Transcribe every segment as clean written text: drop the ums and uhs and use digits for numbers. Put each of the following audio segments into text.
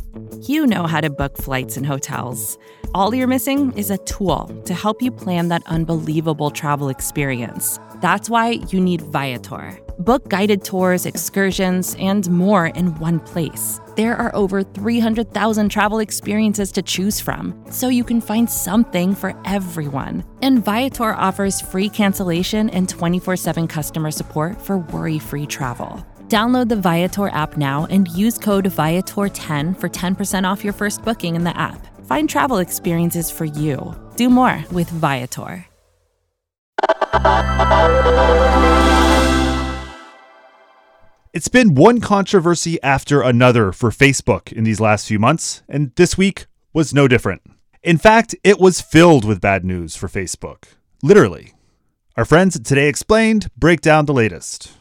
You know how to book flights and hotels. All you're missing is a tool to help you plan that unbelievable travel experience. That's why you need Viator. Book guided tours, excursions, and more in one place. There are over 300,000 travel experiences to choose from, so you can find something for everyone. And Viator offers free cancellation and 24/7 customer support for worry-free travel. Download the Viator app now and use code Viator10 for 10% off your first booking in the app. Find travel experiences for you. Do more with Viator. It's been one controversy after another for Facebook in these last few months, and this week was no different. In fact, it was filled with bad news for Facebook. Literally. Our friends at Today Explained break down the latest.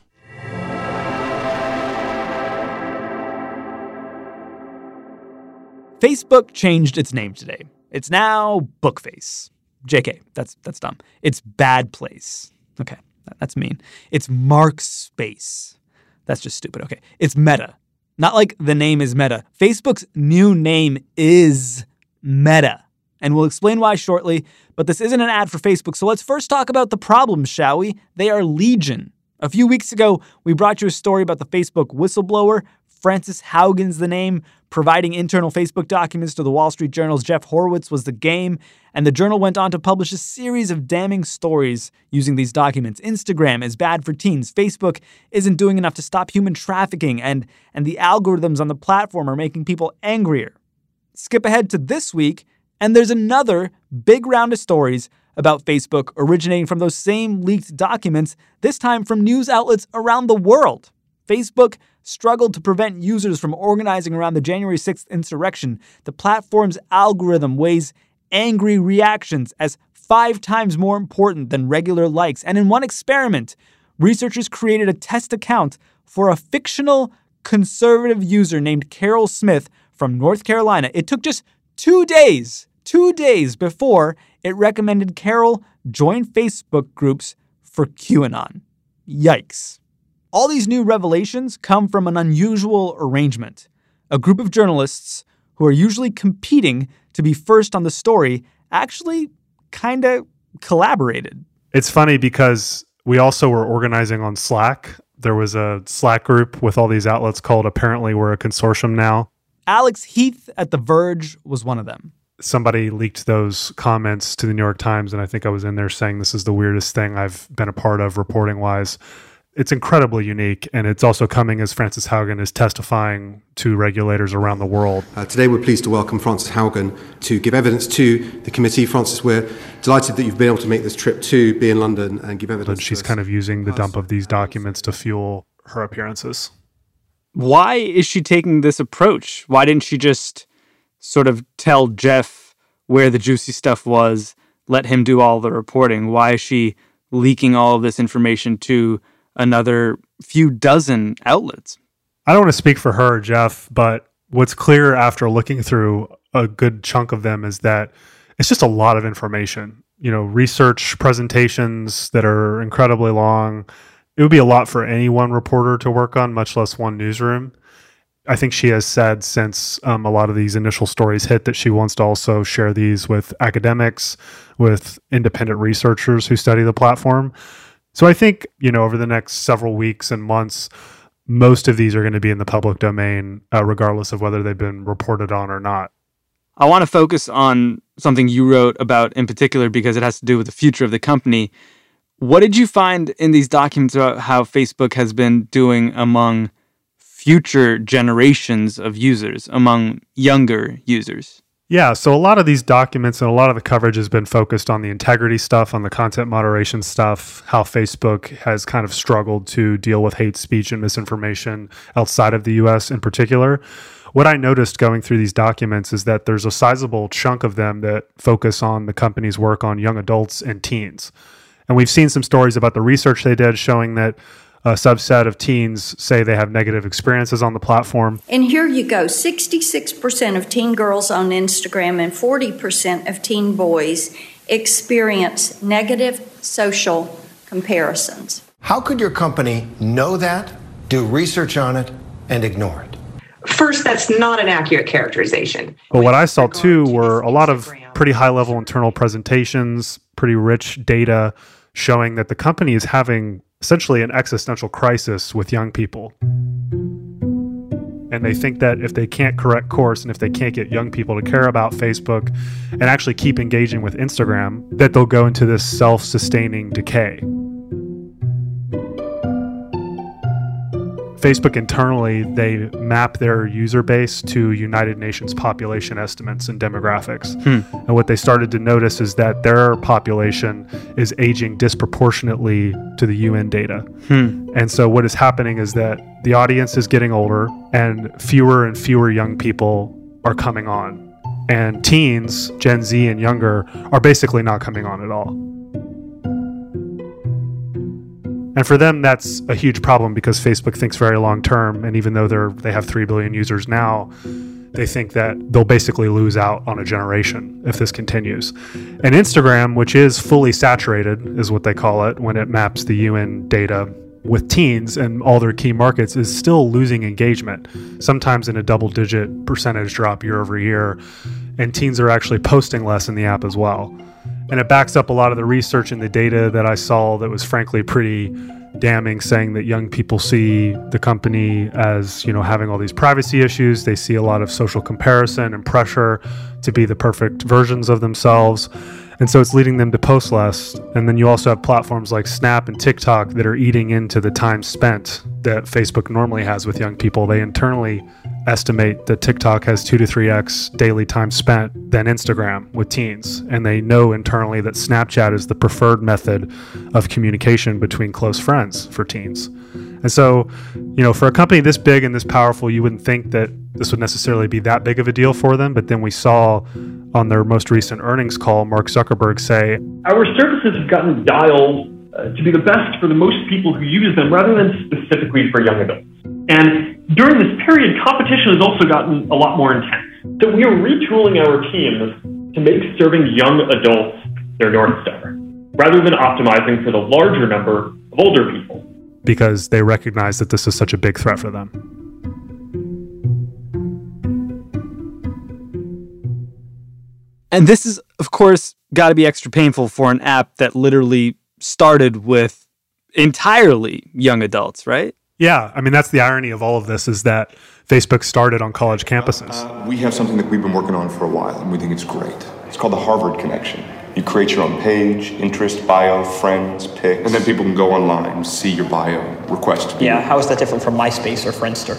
Facebook changed its name today. It's now Bookface. JK, that's dumb. It's Bad Place. Okay, that's mean. It's Markspace. That's just stupid. Okay, it's Meta. Not like the name is Meta. Facebook's new name is Meta. And we'll explain why shortly, but this isn't an ad for Facebook, so let's first talk about the problems, shall we? They are legion. A few weeks ago, we brought you a story about the Facebook whistleblower. Frances Haugen's the name. Providing internal Facebook documents to the Wall Street Journal's Jeff Horowitz was the game. And the Journal went on to publish a series of damning stories using these documents. Instagram is bad for teens. Facebook isn't doing enough to stop human trafficking. And the algorithms on the platform are making people angrier. Skip ahead to this week, and there's another big round of stories about Facebook originating from those same leaked documents, this time from news outlets around the world. Facebook struggled to prevent users from organizing around the January 6th insurrection. The platform's algorithm weighs angry reactions as 5 times more important than regular likes. And in one experiment, researchers created a test account for a fictional conservative user named Carol Smith from North Carolina. It took just 2 days before it recommended Carol join Facebook groups for QAnon. Yikes. All these new revelations come from an unusual arrangement. A group of journalists who are usually competing to be first on the story actually kind of collaborated. It's funny because we also were organizing on Slack. There was a Slack group with all these outlets called Apparently We're a Consortium Now. Alex Heath at The Verge was one of them. Somebody leaked those comments to the New York Times, and I think I was in there saying this is the weirdest thing I've been a part of reporting-wise. It's incredibly unique, and it's also coming as Frances Haugen is testifying to regulators around the world. Today we're pleased to welcome Frances Haugen to give evidence to the committee. Frances, we're delighted that you've been able to make this trip to be in London and give evidence. But she's kind of using the dump of these documents to fuel her appearances. Why is she taking this approach? Why didn't she just sort of tell Jeff where the juicy stuff was, let him do all the reporting? Why is she leaking all of this information to another few dozen outlets? I don't want to speak for her or Jeff, but what's clear after looking through a good chunk of them is that it's just a lot of information. You know, research presentations that are incredibly long. It would be a lot for any one reporter to work on, much less one newsroom. I think she has said since a lot of these initial stories hit that she wants to also share these with academics, with independent researchers who study the platform. So I think, over the next several weeks and months, most of these are going to be in the public domain, regardless of whether they've been reported on or not. I want to focus on something you wrote about in particular because it has to do with the future of the company. What did you find in these documents about how Facebook has been doing among future generations of users, among younger users? Yeah, so a lot of these documents and a lot of the coverage has been focused on the integrity stuff, on the content moderation stuff, how Facebook has kind of struggled to deal with hate speech and misinformation outside of the US in particular. What I noticed going through these documents is that there's a sizable chunk of them that focus on the company's work on young adults and teens. And we've seen some stories about the research they did showing that a subset of teens say they have negative experiences on the platform. And here you go, 66% of teen girls on Instagram and 40% of teen boys experience negative social comparisons. How could your company know that, do research on it, and ignore it? First, that's not an accurate characterization. But what I saw too were a lot of pretty high-level internal presentations, pretty rich data showing that the company is having essentially an existential crisis with young people. And they think that if they can't correct course and if they can't get young people to care about Facebook and actually keep engaging with Instagram, that they'll go into this self-sustaining decay. Facebook internally, they map their user base to United Nations population estimates and demographics. And what they started to notice is that their population is aging disproportionately to the UN data. And so what is happening is that the audience is getting older and fewer young people are coming on. And teens, Gen Z and younger, are basically not coming on at all. And for them, that's a huge problem because Facebook thinks very long term. And even though they have 3 billion users now, they think that they'll basically lose out on a generation if this continues. And Instagram, which is fully saturated, is what they call it when it maps the UN data with teens and all their key markets, is still losing engagement, sometimes in a double-digit percentage drop year over year. And teens are actually posting less in the app as well. And it backs up a lot of the research and the data that I saw that was frankly pretty damning, saying that young people see the company as, having all these privacy issues. They see a lot of social comparison and pressure to be the perfect versions of themselves. And so it's leading them to post less. And then you also have platforms like Snap and TikTok that are eating into the time spent that Facebook normally has with young people. They internally estimate that TikTok has 2 to 3x daily time spent than Instagram with teens. And they know internally that Snapchat is the preferred method of communication between close friends for teens. And so, for a company this big and this powerful, you wouldn't think that this would necessarily be that big of a deal for them. But then we saw on their most recent earnings call, Mark Zuckerberg say, "Our services have gotten dialed to be the best for the most people who use them rather than specifically for young adults. And during this period, competition has also gotten a lot more intense. So we are retooling our teams to make serving young adults their North Star, rather than optimizing for the larger number of older people." Because they recognize that this is such a big threat for them. And this is, of course, got to be extra painful for an app that literally started with entirely young adults, right? Yeah, I mean, that's the irony of all of this, is that Facebook started on college campuses. We have something that we've been working on for a while, and we think it's great. It's called the Harvard Connection. You create your own page, interest, bio, friends, pics, and then people can go online, see your bio, request. Yeah, how is that different from MySpace or Friendster?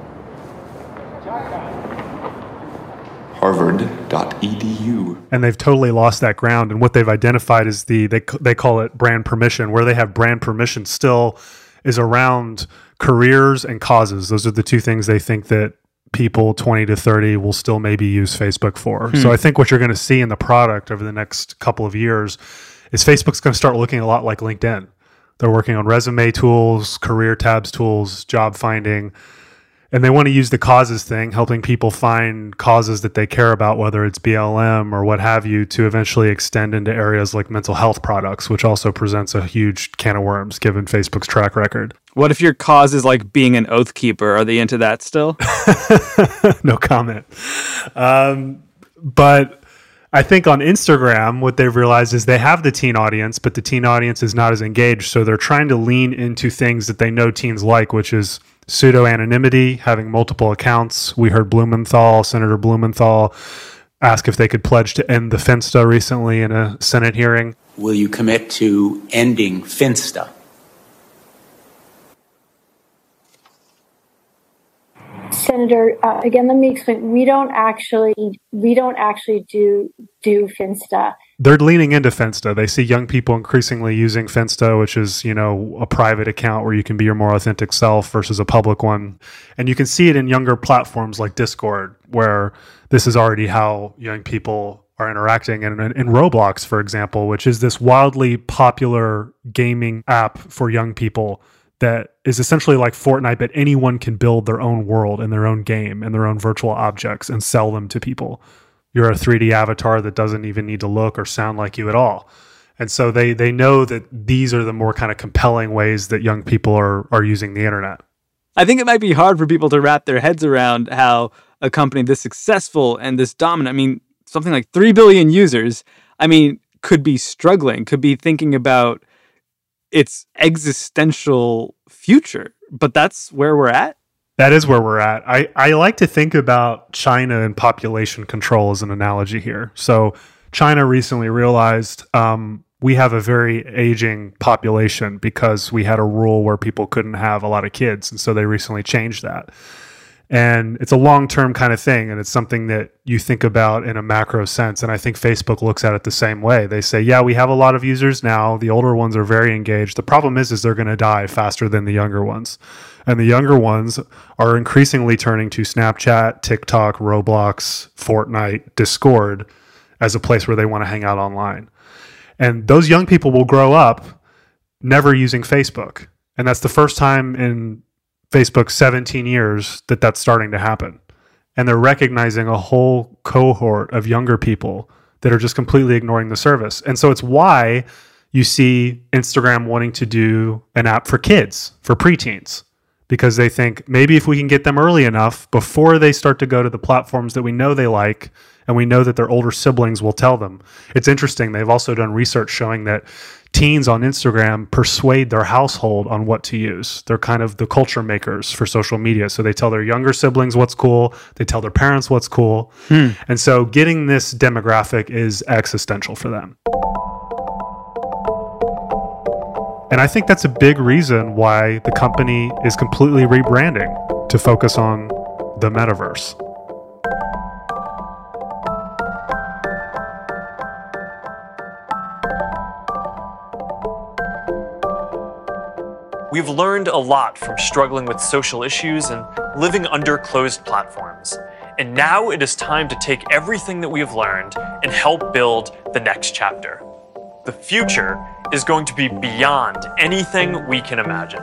Harvard.edu. And they've totally lost that ground. And what they've identified is they call it brand permission. Where they have brand permission still is around careers and causes. Those are the two things they think that people 20 to 30 will still maybe use Facebook for. So I think what you're going to see in the product over the next couple of years is Facebook's going to start looking a lot like LinkedIn. They're working on resume tools, career tabs tools, job finding. And they want to use the causes thing, helping people find causes that they care about, whether it's BLM or what have you, to eventually extend into areas like mental health products, which also presents a huge can of worms given Facebook's track record. What if your cause is like being an oath keeper? Are they into that still? No comment. But I think on Instagram, what they've realized is they have the teen audience, but the teen audience is not as engaged. So they're trying to lean into things that they know teens like, which is pseudo-anonymity, having multiple accounts. We heard Senator Blumenthal, ask if they could pledge to end the Finsta recently in a Senate hearing. Will you commit to ending Finsta? Senator, again, let me explain. We don't actually do Finsta. They're leaning into Finsta. They see young people increasingly using Finsta, which is, a private account where you can be your more authentic self versus a public one. And you can see it in younger platforms like Discord, where this is already how young people are interacting. And in Roblox, for example, which is this wildly popular gaming app for young people that is essentially like Fortnite, but anyone can build their own world and their own game and their own virtual objects and sell them to people. You're a 3D avatar that doesn't even need to look or sound like you at all. And so they know that these are the more kind of compelling ways that young people are using the internet. I think it might be hard for people to wrap their heads around how a company this successful and this dominant, I mean, something like 3 billion users, I mean, could be struggling, could be thinking about its existential future. But that's where we're at. That is where we're at. I like to think about China and population control as an analogy here. So China recently realized we have a very aging population because we had a rule where people couldn't have a lot of kids. And so they recently changed that. And it's a long-term kind of thing. And it's something that you think about in a macro sense. And I think Facebook looks at it the same way. They say, yeah, we have a lot of users now. The older ones are very engaged. The problem is they're going to die faster than the younger ones. And the younger ones are increasingly turning to Snapchat, TikTok, Roblox, Fortnite, Discord as a place where they want to hang out online. And those young people will grow up never using Facebook. And that's the first time in Facebook's 17 years that that's starting to happen. And they're recognizing a whole cohort of younger people that are just completely ignoring the service. And so it's why you see Instagram wanting to do an app for kids, for preteens, because they think maybe if we can get them early enough before they start to go to the platforms that we know they like, and we know that their older siblings will tell them. It's interesting. They've also done research showing that teens on Instagram persuade their household on what to use. They're kind of the culture makers for social media. So they tell their younger siblings what's cool. They tell their parents what's cool. And so getting this demographic is existential for them. And I think that's a big reason why the company is completely rebranding to focus on the metaverse. We've learned a lot from struggling with social issues and living under closed platforms. And now it is time to take everything that we have learned and help build the next chapter. The future is going to be beyond anything we can imagine.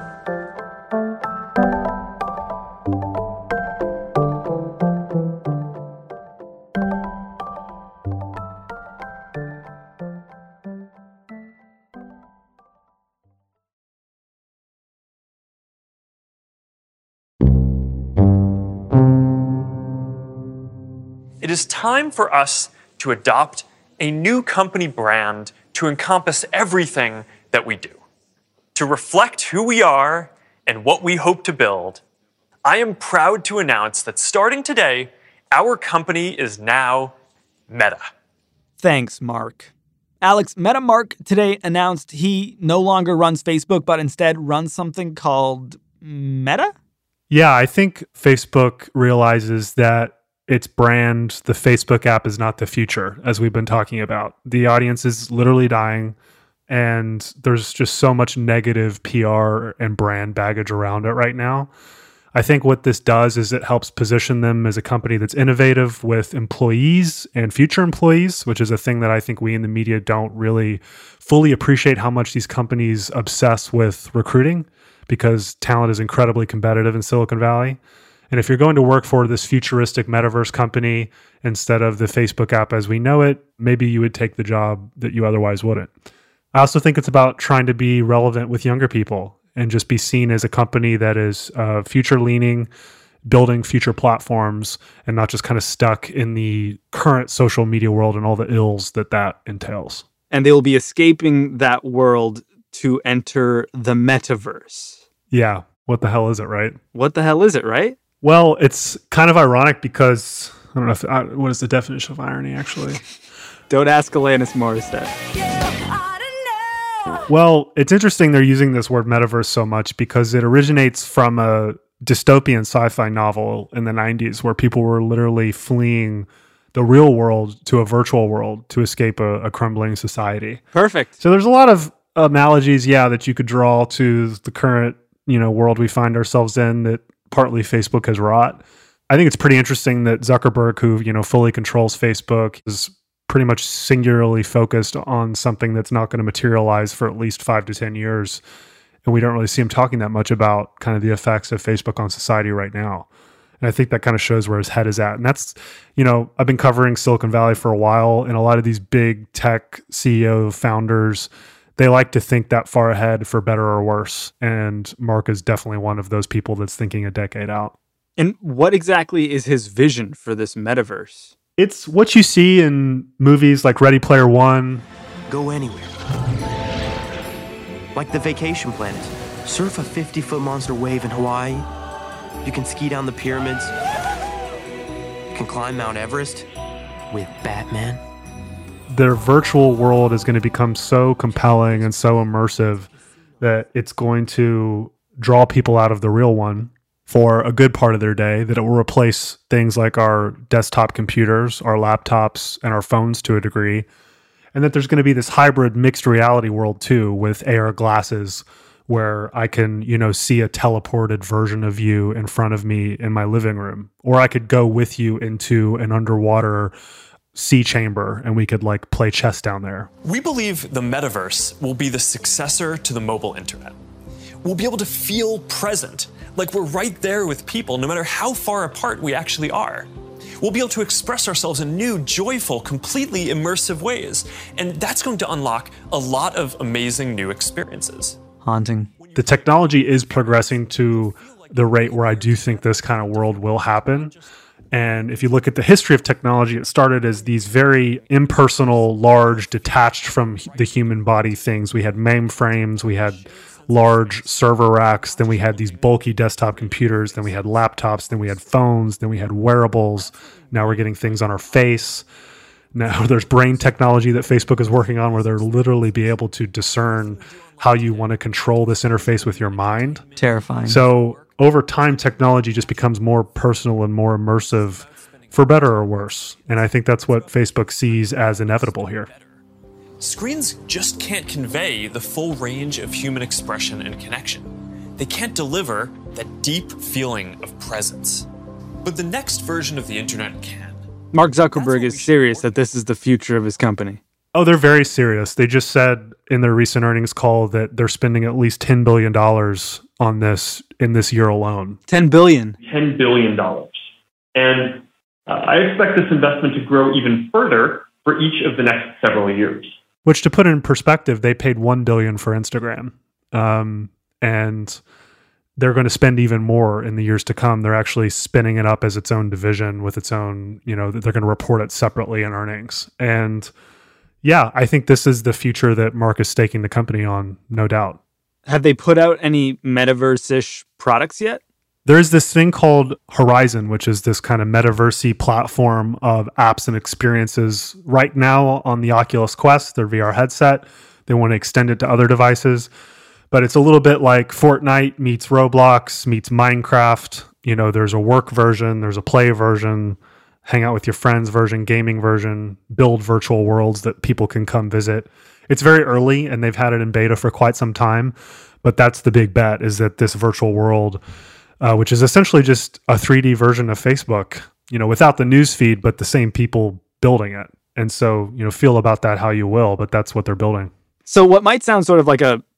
It is time for us to adopt a new company brand to encompass everything that we do. To reflect who we are and what we hope to build, I am proud to announce that starting today, our company is now Meta. Thanks, Mark. Alex, Meta Mark today announced he no longer runs Facebook, but instead runs something called Meta? Yeah, I think Facebook realizes that its brand, the Facebook app, is not the future, as we've been talking about. The audience is literally dying, and there's just so much negative PR and brand baggage around it right now. I think what this does is it helps position them as a company that's innovative with employees and future employees, which is a thing that I think we in the media don't really fully appreciate, how much these companies obsess with recruiting, because talent is incredibly competitive in Silicon Valley. And if you're going to work for this futuristic metaverse company instead of the Facebook app as we know it, maybe you would take the job that you otherwise wouldn't. I also think it's about trying to be relevant with younger people and just be seen as a company that is future-leaning, building future platforms, and not just kind of stuck in the current social media world and all the ills that that entails. And they will be escaping that world to enter the metaverse. Yeah. What the hell is it, right? What the hell is it, right? Well, it's kind of ironic because, I don't know, what is the definition of irony, actually? Don't ask Alanis Morissette. Well, it's interesting they're using this word metaverse so much because it originates from a dystopian sci-fi novel in the 90s where people were literally fleeing the real world to a virtual world to escape a crumbling society. Perfect. So there's a lot of analogies, that you could draw to the current, world we find ourselves in that partly Facebook has wrought. I think it's pretty interesting that Zuckerberg, who, fully controls Facebook, is pretty much singularly focused on something that's not going to materialize for at least 5 to 10 years. And we don't really see him talking that much about kind of the effects of Facebook on society right now. And I think that kind of shows where his head is at. And that's, I've been covering Silicon Valley for a while, and a lot of these big tech CEO founders, they like to think that far ahead for better or worse. And Mark is definitely one of those people that's thinking a decade out. And what exactly is his vision for this metaverse? It's what you see in movies like Ready Player One. Go anywhere. Like the Vacation Planet. Surf a 50-foot monster wave in Hawaii. You can ski down the pyramids. You can climb Mount Everest with Batman. Their virtual world is going to become so compelling and so immersive that it's going to draw people out of the real one for a good part of their day, that it will replace things like our desktop computers, our laptops, and our phones to a degree. And that there's going to be this hybrid mixed reality world too, with AR glasses where I can, see a teleported version of you in front of me in my living room. Or I could go with you into an underwater sea chamber and we could play chess down there. We believe the metaverse will be the successor to the mobile internet. We'll be able to feel present, like we're right there with people, no matter how far apart we actually are. We'll be able to express ourselves in new, joyful, completely immersive ways. And that's going to unlock a lot of amazing new experiences. Haunting. The technology is progressing to the rate where I do think this kind of world will happen. And if you look at the history of technology, it started as these very impersonal, large, detached from the human body things. We had mainframes, we had large server racks, then we had these bulky desktop computers, then we had laptops, then we had phones, then we had wearables. Now we're getting things on our face. Now there's brain technology that Facebook is working on where they'll literally be able to discern how you want to control this interface with your mind. Terrifying. So over time, technology just becomes more personal and more immersive, for better or worse. And I think that's what Facebook sees as inevitable here. Screens just can't convey the full range of human expression and connection. They can't deliver that deep feeling of presence. But the next version of the internet can. Mark Zuckerberg is serious that this is the future of his company. Oh, they're very serious. They just said in their recent earnings call that they're spending at least $10 billion on this in this year alone. $10 billion. $10 billion. And I expect this investment to grow even further for each of the next several years. Which, to put it in perspective, they paid $1 billion for Instagram. And they're going to spend even more in the years to come. They're actually spinning it up as its own division with its own, they're going to report it separately in earnings. And yeah, I think this is the future that Mark is staking the company on, no doubt. Have they put out any metaverse-ish products yet? There's this thing called Horizon, which is this kind of metaverse-y platform of apps and experiences. Right now on the Oculus Quest, their VR headset, they want to extend it to other devices. But it's a little bit like Fortnite meets Roblox meets Minecraft. There's a work version, there's a play version, hang out with your friends version, gaming version, build virtual worlds that people can come visit. It's very early and they've had it in beta for quite some time. But that's the big bet, is that this virtual world, which is essentially just a 3D version of Facebook, without the news feed, but the same people building it. And so, feel about that how you will, but that's what they're building. So what might sound sort of like a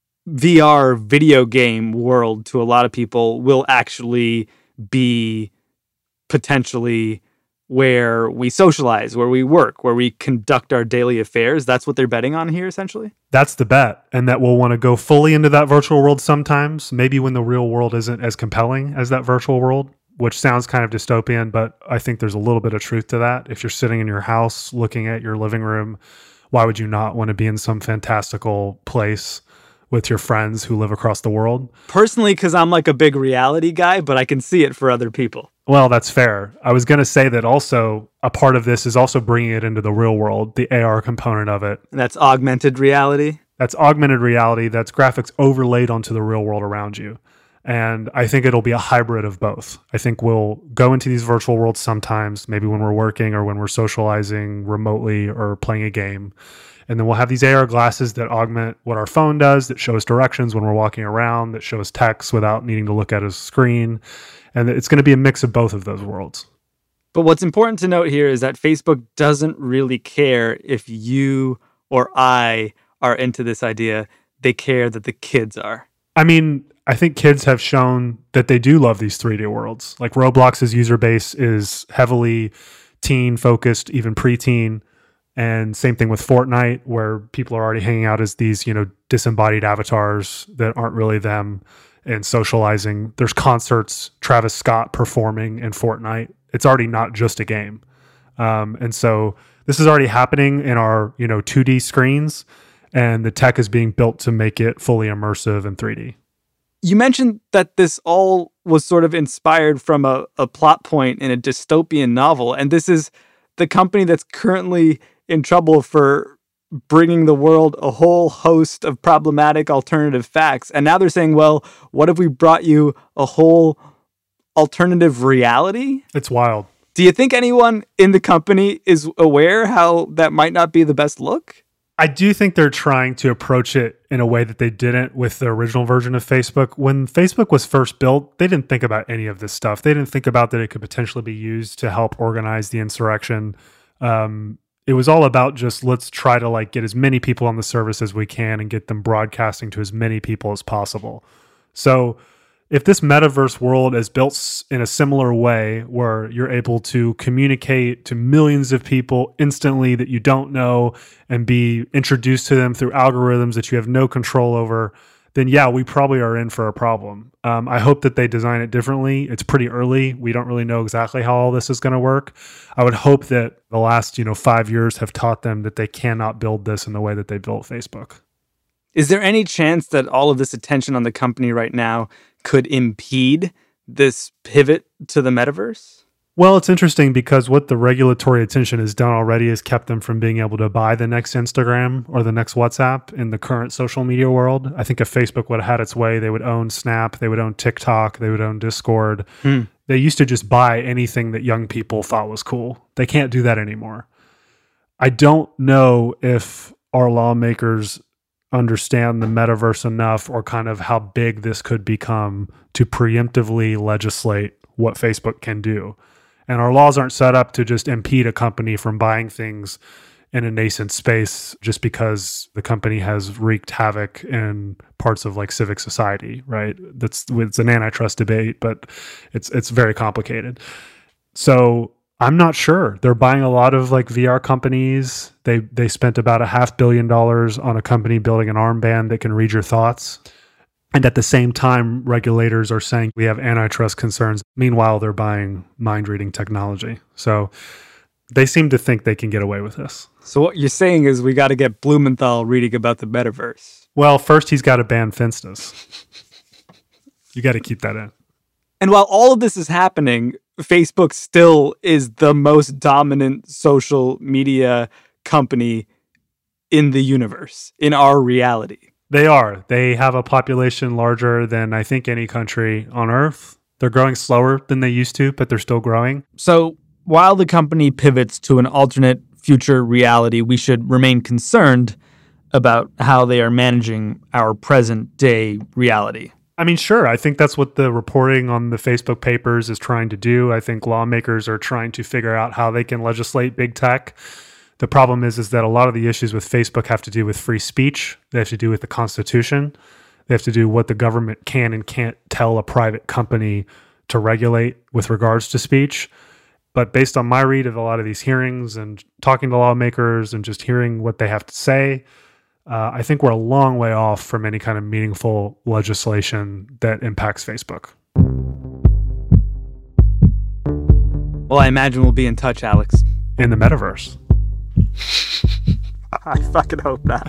VR video game world to a lot of people will actually be potentially where we socialize, where we work, where we conduct our daily affairs. That's what they're betting on here, essentially? That's the bet. And that we'll want to go fully into that virtual world sometimes, maybe when the real world isn't as compelling as that virtual world, which sounds kind of dystopian, but I think there's a little bit of truth to that. If you're sitting in your house looking at your living room, why would you not want to be in some fantastical place with your friends who live across the world? Personally, because I'm like a big reality guy, but I can see it for other people. Well, that's fair. I was going to say that also a part of this is also bringing it into the real world, the AR component of it. And that's augmented reality? That's augmented reality. That's graphics overlaid onto the real world around you. And I think it'll be a hybrid of both. I think we'll go into these virtual worlds sometimes, maybe when we're working or when we're socializing remotely or playing a game. And then we'll have these AR glasses that augment what our phone does, that show us directions when we're walking around, that show us text without needing to look at a screen. And it's going to be a mix of both of those worlds. But what's important to note here is that Facebook doesn't really care if you or I are into this idea. They care that the kids are. I mean, I think kids have shown that they do love these 3D worlds. Like Roblox's user base is heavily teen focused, even preteen. And same thing with Fortnite, where people are already hanging out as these, disembodied avatars that aren't really them and socializing. There's concerts, Travis Scott performing in Fortnite. It's already not just a game. And so this is already happening in our, 2D screens, and the tech is being built to make it fully immersive in 3D. You mentioned that this all was sort of inspired from a plot point in a dystopian novel, and this is the company that's currently in trouble for bringing the world a whole host of problematic alternative facts. And now they're saying, well, what if we brought you a whole alternative reality? It's wild. Do you think anyone in the company is aware how that might not be the best look? I do think they're trying to approach it in a way that they didn't with the original version of Facebook. When Facebook was first built, they didn't think about any of this stuff. They didn't think about that it could potentially be used to help organize the insurrection. It was all about just let's try to get as many people on the service as we can and get them broadcasting to as many people as possible. So if this metaverse world is built in a similar way where you're able to communicate to millions of people instantly that you don't know and be introduced to them through algorithms that you have no control over, then yeah, we probably are in for a problem. I hope that they design it differently. It's pretty early. We don't really know exactly how all this is going to work. I would hope that the last 5 years have taught them that they cannot build this in the way that they built Facebook. Is there any chance that all of this attention on the company right now could impede this pivot to the metaverse? Well, it's interesting because what the regulatory attention has done already has kept them from being able to buy the next Instagram or the next WhatsApp in the current social media world. I think if Facebook would have had its way, they would own Snap, they would own TikTok, they would own Discord. They used to just buy anything that young people thought was cool. They can't do that anymore. I don't know if our lawmakers understand the metaverse enough or kind of how big this could become to preemptively legislate what Facebook can do. And our laws aren't set up to just impede a company from buying things in a nascent space just because the company has wreaked havoc in parts of civic society, right? It's an antitrust debate, but it's very complicated. So I'm not sure. They're buying a lot of VR companies. They spent about $500 million on a company building an armband that can read your thoughts. And at the same time, regulators are saying we have antitrust concerns. Meanwhile, they're buying mind-reading technology. So they seem to think they can get away with this. So what you're saying is we got to get Blumenthal reading about the metaverse. Well, first he's got to ban Finstas. You got to keep that in. And while all of this is happening, Facebook still is the most dominant social media company in the universe, in our reality. They are. They have a population larger than I think any country on Earth. They're growing slower than they used to, but they're still growing. So while the company pivots to an alternate future reality, we should remain concerned about how they are managing our present day reality. I mean, sure. I think that's what the reporting on the Facebook papers is trying to do. I think lawmakers are trying to figure out how they can legislate big tech. The problem is that a lot of the issues with Facebook have to do with free speech. They have to do with the Constitution. They have to do what the government can and can't tell a private company to regulate with regards to speech. But based on my read of a lot of these hearings and talking to lawmakers and just hearing what they have to say, I think we're a long way off from any kind of meaningful legislation that impacts Facebook. Well, I imagine we'll be in touch, Alex. In the metaverse. I fucking hope not.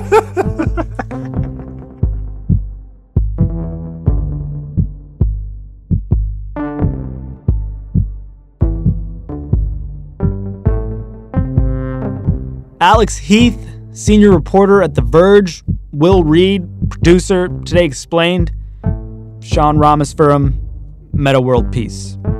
Alex Heath, senior reporter at The Verge. Will Reed, producer, Today Explained. Sean Rameswaram, Meta World Peace.